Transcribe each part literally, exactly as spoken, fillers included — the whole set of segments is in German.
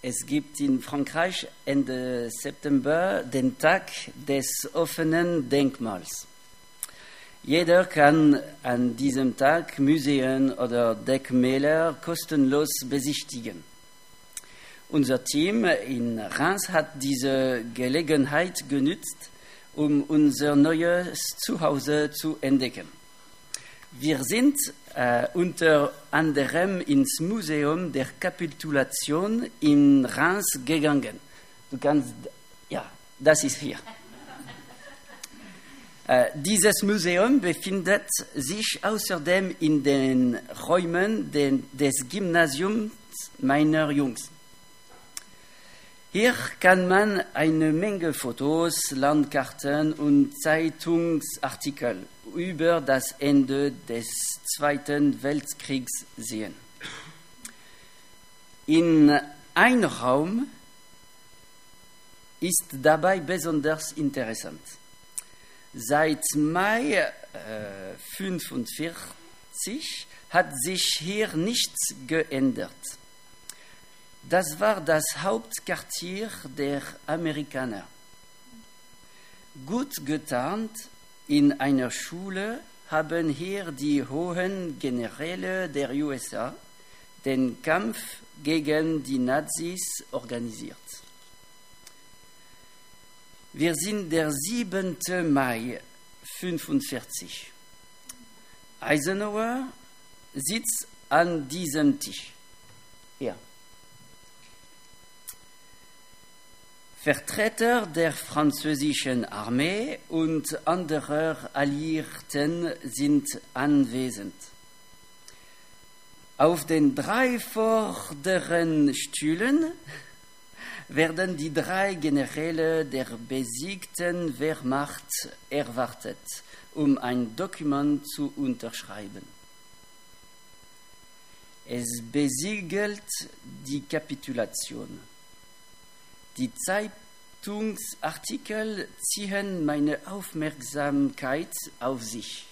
Es gibt in Frankreich Ende September den Tag des offenen Denkmals. Jeder kann an diesem Tag Museen oder Denkmäler kostenlos besichtigen. Unser Team in Reims hat diese Gelegenheit genutzt, um unser neues Zuhause zu entdecken. Wir sind äh, unter anderem ins Museum der Kapitulation in Reims gegangen. Du kannst, ja, das ist hier. äh, dieses Museum befindet sich außerdem in den Räumen den, des Gymnasiums meiner Jungs. Hier kann man eine Menge Fotos, Landkarten und Zeitungsartikel über das Ende des Zweiten Weltkriegs sehen. In einem Raum ist dabei besonders interessant. Seit Mai äh, fünfundvierzig hat sich hier nichts geändert. Das war das Hauptquartier der Amerikaner. Gut getarnt in einer Schule haben hier die hohen Generäle der U S A den Kampf gegen die Nazis organisiert. Wir sind der siebten Mai fünfundvierzig. Eisenhower sitzt an diesem Tisch. Hier. Vertreter der französischen Armee und anderer Alliierten sind anwesend. Auf den drei vorderen Stühlen werden die drei Generäle der besiegten Wehrmacht erwartet, um ein Dokument zu unterschreiben. Es besiegelt die Kapitulation. Die Zeitungsartikel ziehen meine Aufmerksamkeit auf sich.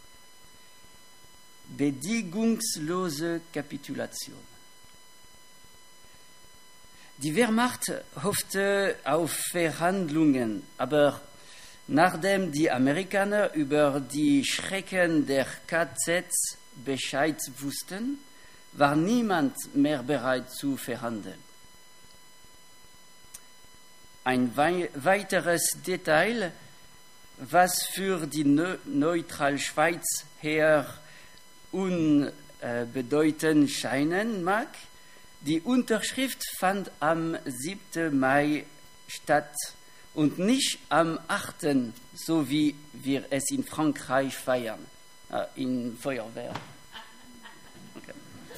Bedingungslose Kapitulation. Die Wehrmacht hoffte auf Verhandlungen, aber nachdem die Amerikaner über die Schrecken der K Zs Bescheid wussten, war niemand mehr bereit zu verhandeln. Ein wei- weiteres Detail, was für die ne- neutrale Schweiz her unbedeutend scheinen mag: Die Unterschrift fand am siebten Mai statt und nicht am achten, so wie wir es in Frankreich feiern, äh, in Feuerwehr. Okay.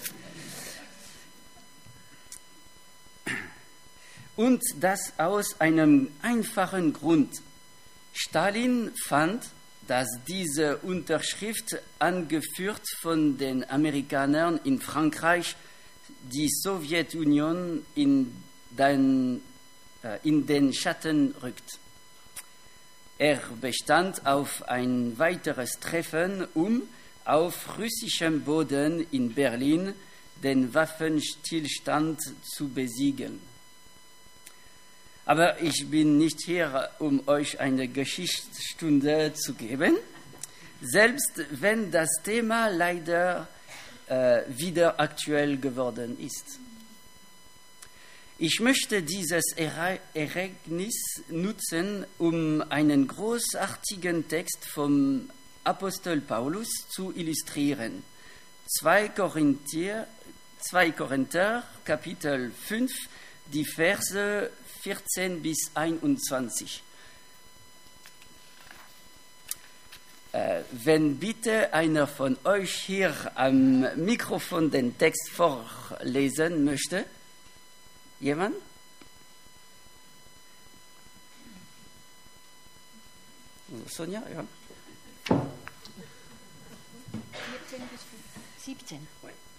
Und das aus einem einfachen Grund. Stalin fand, dass diese Unterschrift, angeführt von den Amerikanern in Frankreich, die Sowjetunion in den, äh, in den Schatten rückt. Er bestand auf ein weiteres Treffen, um auf russischem Boden in Berlin den Waffenstillstand zu besiegeln. Aber ich bin nicht hier, um euch eine Geschichtsstunde zu geben, selbst wenn das Thema leider äh, wieder aktuell geworden ist. Ich möchte dieses Ere- Ereignis nutzen, um einen großartigen Text vom Apostel Paulus zu illustrieren. zwei Korinther, zwei Korinther, Kapitel fünf, die Verse vierzehn bis einundzwanzig. Äh, wenn bitte einer von euch hier am Mikrofon den Text vorlesen möchte. Jemand? Sonja, ja. vierzehn bis siebzehn.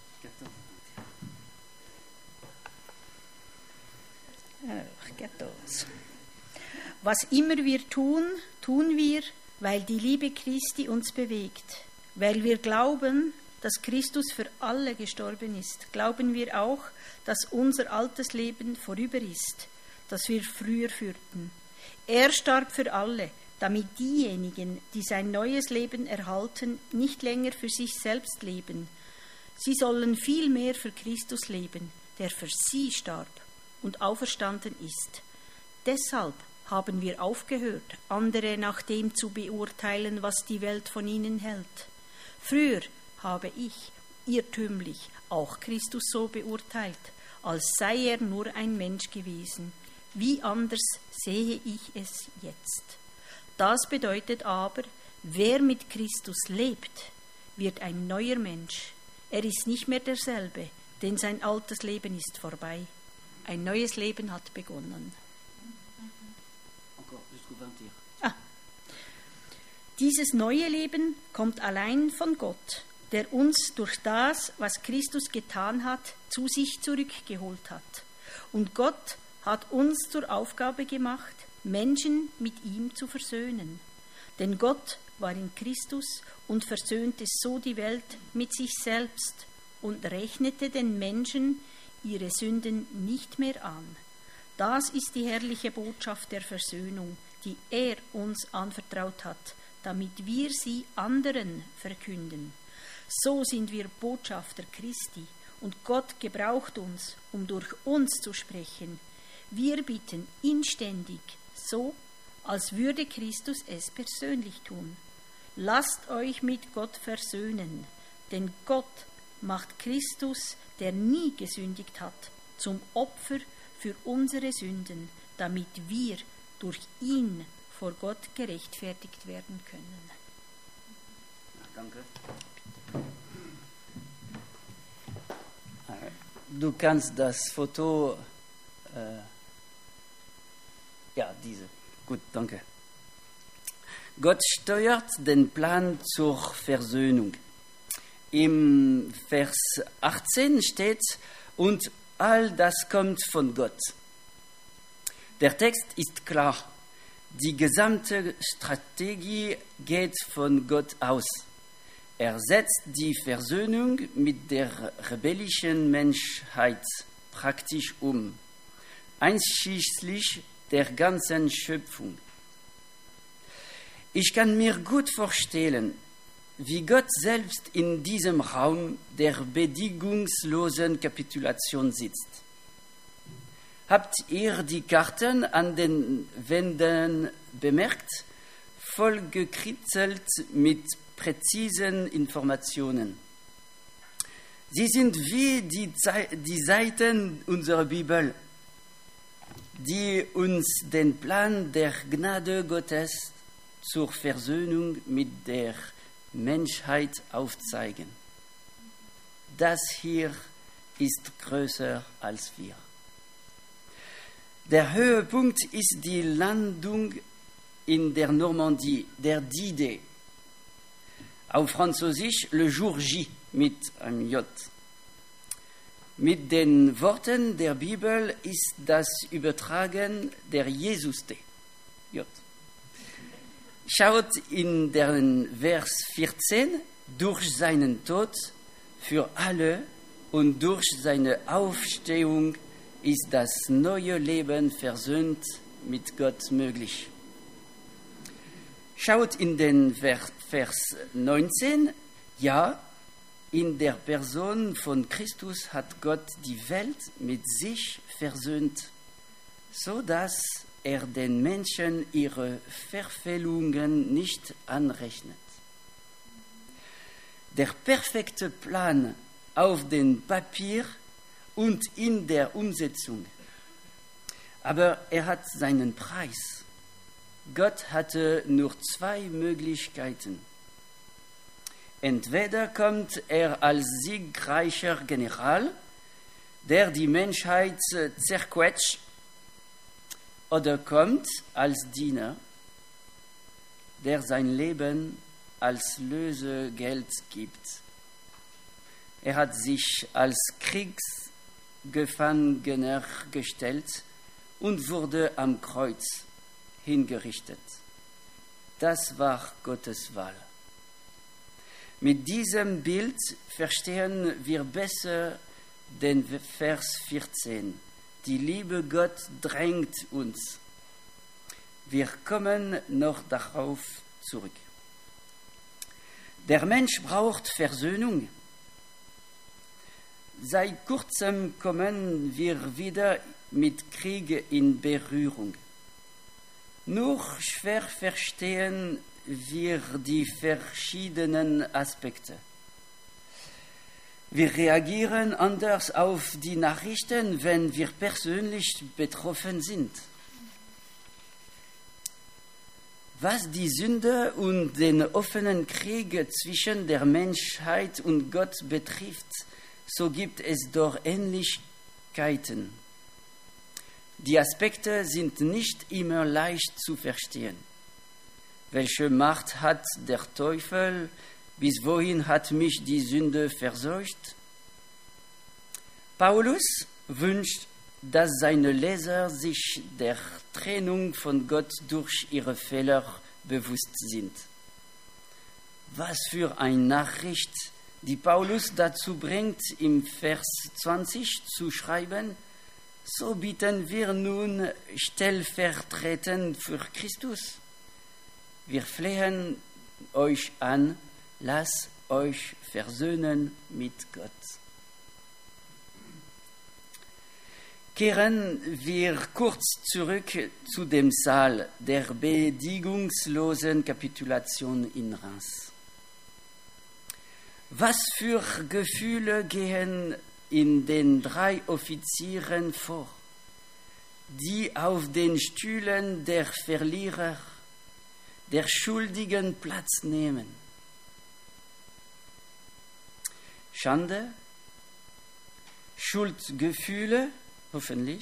Was immer wir tun, tun wir, weil die Liebe Christi uns bewegt, weil wir glauben, dass Christus für alle gestorben ist, glauben wir auch, dass unser altes Leben vorüber ist, das wir früher führten. Er starb für alle, damit diejenigen, die sein neues Leben erhalten, nicht länger für sich selbst leben. Sie sollen vielmehr für Christus leben, der für sie starb und auferstanden ist. Deshalb haben wir aufgehört, andere nach dem zu beurteilen, was die Welt von ihnen hält. Früher habe ich irrtümlich auch Christus so beurteilt, als sei er nur ein Mensch gewesen. Wie anders sehe ich es jetzt. Das bedeutet aber, wer mit Christus lebt, wird ein neuer Mensch. Er ist nicht mehr derselbe, denn sein altes Leben ist vorbei. Ein neues Leben hat begonnen. Ah. Dieses neue Leben kommt allein von Gott, der uns durch das, was Christus getan hat, zu sich zurückgeholt hat. Und Gott hat uns zur Aufgabe gemacht, Menschen mit ihm zu versöhnen. Denn Gott war in Christus und versöhnte so die Welt mit sich selbst und rechnete den Menschen ihre Sünden nicht mehr an. Das ist die herrliche Botschaft der Versöhnung, die er uns anvertraut hat, damit wir sie anderen verkünden. So sind wir Botschafter Christi und Gott gebraucht uns, um durch uns zu sprechen. Wir bitten inständig, so als würde Christus es persönlich tun. Lasst euch mit Gott versöhnen, denn Gott macht Christus, der nie gesündigt hat, zum Opfer für unsere Sünden, damit wir durch ihn vor Gott gerechtfertigt werden können. Danke. Du kannst das Foto, äh, ja, diese, gut, danke. Gott steuert den Plan zur Versöhnung. Im Vers achtzehn steht, und all das kommt von Gott. Der Text ist klar. Die gesamte Strategie geht von Gott aus. Er setzt die Versöhnung mit der rebellischen Menschheit praktisch um, einschließlich der ganzen Schöpfung. Ich kann mir gut vorstellen, wie Gott selbst in diesem Raum der bedingungslosen Kapitulation sitzt. Habt ihr die Karten an den Wänden bemerkt? Vollgekritzelt mit präzisen Informationen. Sie sind wie die, Ze- die Seiten unserer Bibel, die uns den Plan der Gnade Gottes zur Versöhnung mit der Menschheit aufzeigen. Das hier ist größer als wir. Der Höhepunkt ist die Landung in der Normandie, der D-Day. Auf Französisch le jour J mit einem J. Mit den Worten der Bibel ist das Übertragen der Jesus-Day. J. Schaut in den Vers vierzehn, durch seinen Tod für alle und durch seine Auferstehung ist das neue Leben versöhnt mit Gott möglich. Schaut in den Vers neunzehn, ja, in der Person von Christus hat Gott die Welt mit sich versöhnt, so dass er den Menschen ihre Verfehlungen nicht anrechnet. Der perfekte Plan auf dem Papier und in der Umsetzung. Aber er hat seinen Preis. Gott hatte nur zwei Möglichkeiten. Entweder kommt er als siegreicher General, der die Menschheit zerquetscht, oder kommt als Diener, der sein Leben als Lösegeld gibt. Er hat sich als Kriegsgefangener gestellt und wurde am Kreuz hingerichtet. Das war Gottes Wahl. Mit diesem Bild verstehen wir besser den Vers vierzehn. Die Liebe Gott drängt uns. Wir kommen noch darauf zurück. Der Mensch braucht Versöhnung. Seit kurzem kommen wir wieder mit Krieg in Berührung. Nur schwer verstehen wir die verschiedenen Aspekte. Wir reagieren anders auf die Nachrichten, wenn wir persönlich betroffen sind. Was die Sünde und den offenen Krieg zwischen der Menschheit und Gott betrifft, so gibt es doch Ähnlichkeiten. Die Aspekte sind nicht immer leicht zu verstehen. Welche Macht hat der Teufel? Bis wohin hat mich die Sünde verseucht? Paulus wünscht, dass seine Leser sich der Trennung von Gott durch ihre Fehler bewusst sind. Was für eine Nachricht, die Paulus dazu bringt, im Vers zwanzig zu schreiben: So bitten wir nun stellvertretend für Christus. Wir flehen euch an, lasst euch versöhnen mit Gott. Kehren wir kurz zurück zu dem Saal der bedingungslosen Kapitulation in Reims. Was für Gefühle gehen in den drei Offizieren vor, die auf den Stühlen der Verlierer, der Schuldigen Platz nehmen? Schande, Schuldgefühle, hoffentlich,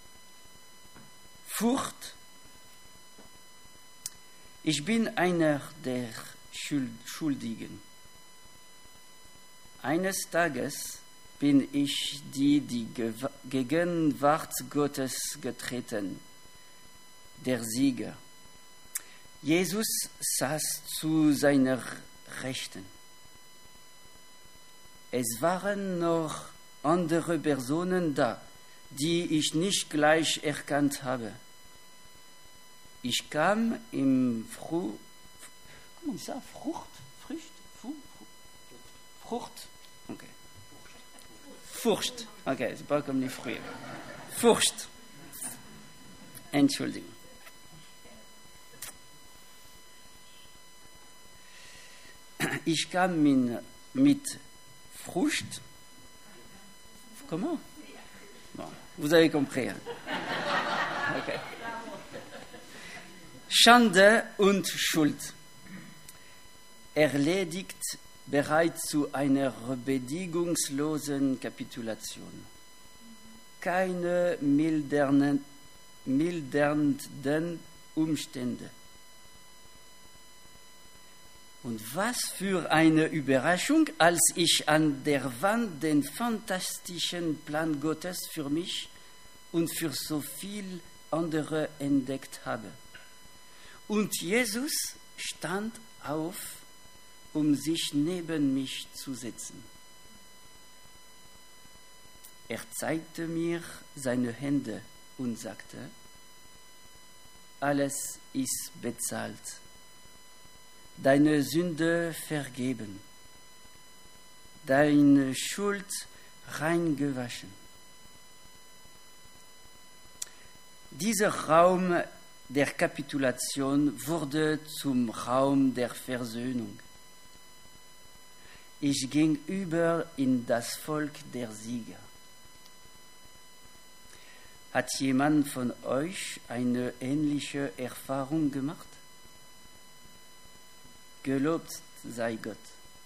Furcht. Ich bin einer der Schuldigen. Eines Tages bin ich die, die Gegenwart Gottes getreten, der Sieger. Jesus saß zu seiner Rechten. Es waren noch andere Personen da, die ich nicht gleich erkannt habe. Ich kam im Fru... Comment ça? Frucht? Frucht? Frucht? Okay. Furcht. Okay, c'est pas comme les fruits. Furcht. Entschuldigung. Ich kam mit, mit Frucht. Comment? Bon, vous avez compris. Okay. Schande und Schuld. Erledigt bereit zu einer bedingungslosen Kapitulation. Keine mildernden, mildernden Umstände. Und was für eine Überraschung, als ich an der Wand den fantastischen Plan Gottes für mich und für so viele andere entdeckt habe. Und Jesus stand auf, um sich neben mich zu setzen. Er zeigte mir seine Hände und sagte: Alles ist bezahlt. Deine Sünde vergeben, deine Schuld reingewaschen. Dieser Raum der Kapitulation wurde zum Raum der Versöhnung. Ich ging über in das Volk der Sieger. Hat jemand von euch eine ähnliche Erfahrung gemacht? Gelobt sei Gott.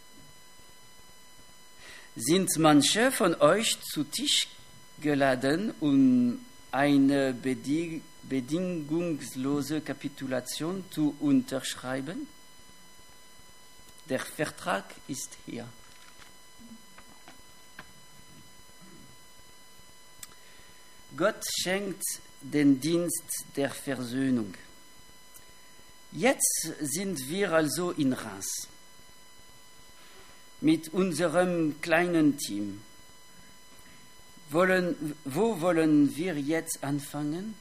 Sind manche von euch zu Tisch geladen, um eine bedingungslose Kapitulation zu unterschreiben? Der Vertrag ist hier. Gott schenkt den Dienst der Versöhnung. Jetzt sind wir also in Reims. mit unserem kleinen Team. Wollen, wo wollen wir jetzt anfangen?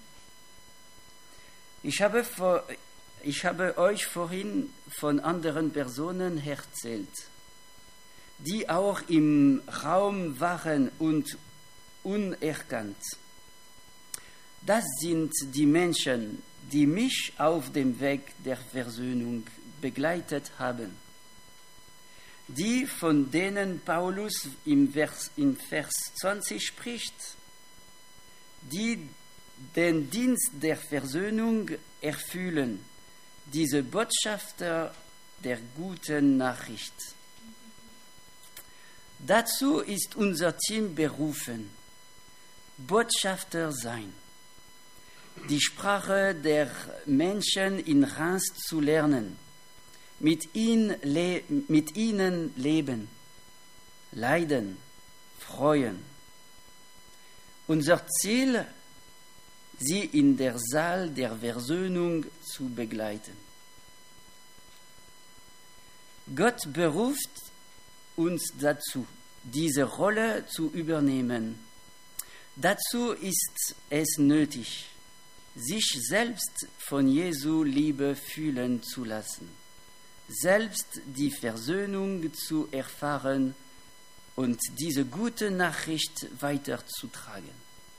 Ich habe, vor, ich habe euch vorhin von anderen Personen erzählt, die auch im Raum waren und unerkannt. Das sind die Menschen, die mich auf dem Weg der Versöhnung begleitet haben. Die, von denen Paulus im Vers, in Vers zwanzig spricht, die den Dienst der Versöhnung erfüllen, diese Botschafter der guten Nachricht. Dazu ist unser Team berufen, Botschafter sein, die Sprache der Menschen in Reims zu lernen, mit, ihn le- mit ihnen leben, leiden, freuen. Unser Ziel, sie in der Saal der Versöhnung zu begleiten. Gott beruft uns dazu, diese Rolle zu übernehmen. Dazu ist es nötig, sich selbst von Jesu Liebe fühlen zu lassen, selbst die Versöhnung zu erfahren und diese gute Nachricht weiterzutragen.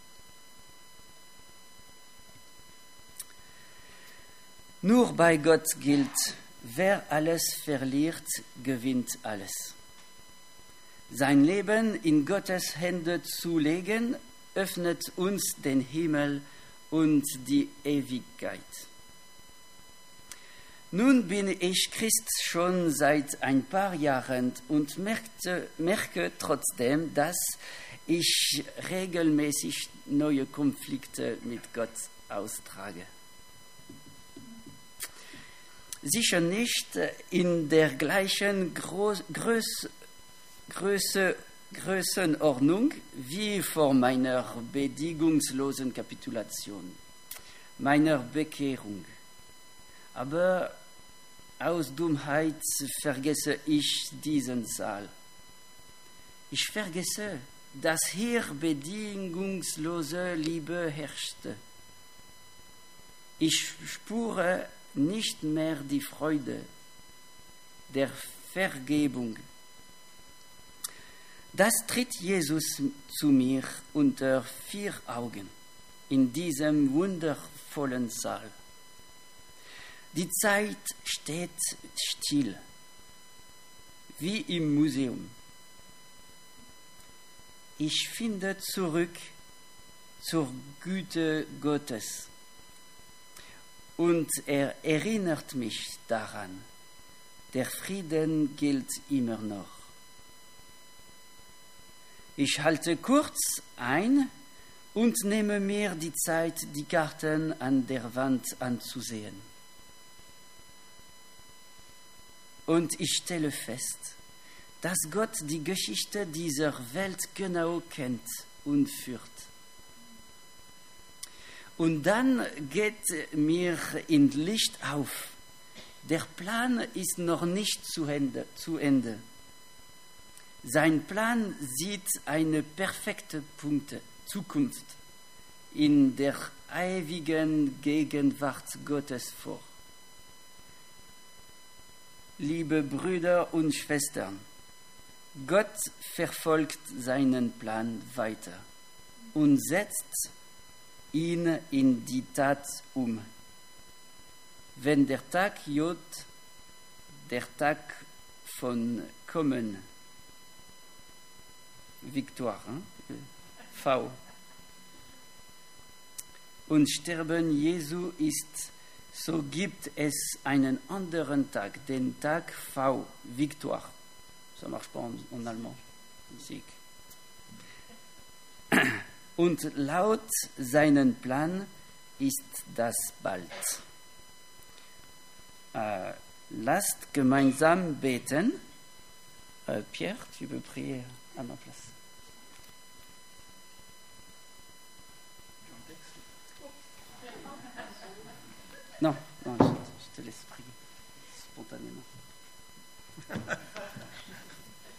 Nur bei Gott gilt, wer alles verliert, gewinnt alles. Sein Leben in Gottes Hände zu legen, öffnet uns den Himmel und die Ewigkeit. Nun bin ich Christ schon seit ein paar Jahren und merkte, merke trotzdem, dass ich regelmäßig neue Konflikte mit Gott austrage. Sicher nicht in der gleichen Groß, Größ, Größe, Größenordnung wie vor meiner bedingungslosen Kapitulation, meiner Bekehrung. Aber aus Dummheit vergesse ich diesen Saal. Ich vergesse, dass hier bedingungslose Liebe herrschte. Ich spüre nicht mehr die Freude der Vergebung. Das tritt Jesus zu mir unter vier Augen in diesem wundervollen Saal. Die Zeit steht still, wie im Museum. Ich finde zurück zur Güte Gottes. Und er erinnert mich daran, der Frieden gilt immer noch. Ich halte kurz ein und nehme mir die Zeit, die Karten an der Wand anzusehen. Und ich stelle fest, dass Gott die Geschichte dieser Welt genau kennt und führt. Und dann geht mir in Licht auf, der Plan ist noch nicht zu Ende. Zu Ende. Sein Plan sieht eine perfekte Punkte, Zukunft in der ewigen Gegenwart Gottes vor. Liebe Brüder und Schwestern, Gott verfolgt seinen Plan weiter und setzt ihn in die Tat um. Wenn der Tag J, der Tag von Kommen, Victoire, V, und Sterben Jesu ist, so gibt es einen anderen Tag, den Tag V, Victoire. Ça marche pas en, en allemand. Sieg. Und laut seinem Plan ist das bald. Äh, lasst gemeinsam beten. Äh, Pierre, tu peux prier à ma place. Non, non, je, je te laisse prier spontanément.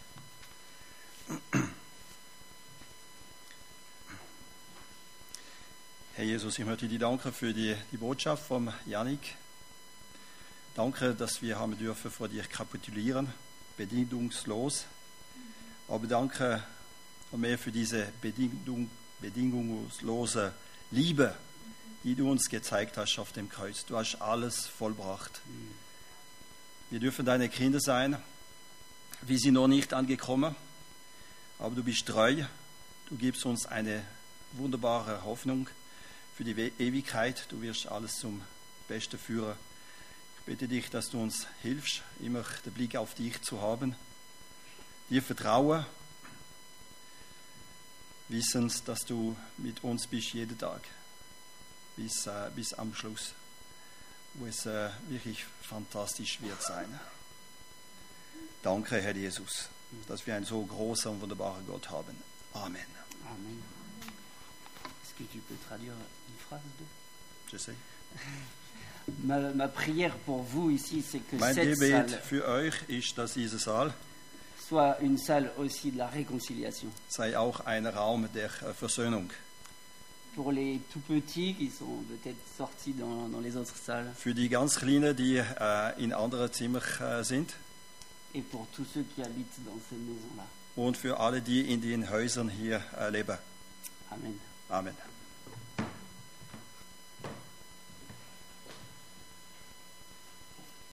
Jesus, ich möchte dir danken für die, die Botschaft von Jannik. Danke, dass wir haben dürfen vor dir kapitulieren, bedingungslos. Aber danke mehr für diese Bedingung, bedingungslose Liebe, die du uns gezeigt hast auf dem Kreuz. Du hast alles vollbracht. Wir dürfen deine Kinder sein. Wir sind noch nicht angekommen, aber du bist treu. Du gibst uns eine wunderbare Hoffnung für die Ewigkeit. Du wirst alles zum Besten führen. Ich bitte dich, dass du uns hilfst, immer den Blick auf dich zu haben, dir vertrauen, wissend, dass du mit uns bist jeden Tag, bis, äh, bis am Schluss, wo es äh, wirklich fantastisch wird sein. Danke, Herr Jesus, dass wir einen so großen und wunderbaren Gott haben. Amen. Amen. Est-ce que tu peux traduire une phrase de Je sais. ma, ma prière pour vous ici, c'est que Mein cette Gebet salle für euch ist, dass dieser Saal soit une salle aussi de la réconciliation. sei auch ein Raum der äh, Versöhnung. Pour les tout petits qui sont peut-être sortis dans, dans les autres salles, Für die ganz Kleinen, die äh, in anderen Zimmern äh, sind, et pour tous ceux qui habitent dans ces maisons-là. und für alle, die in den Häusern hier äh, leben. Amen. Amen.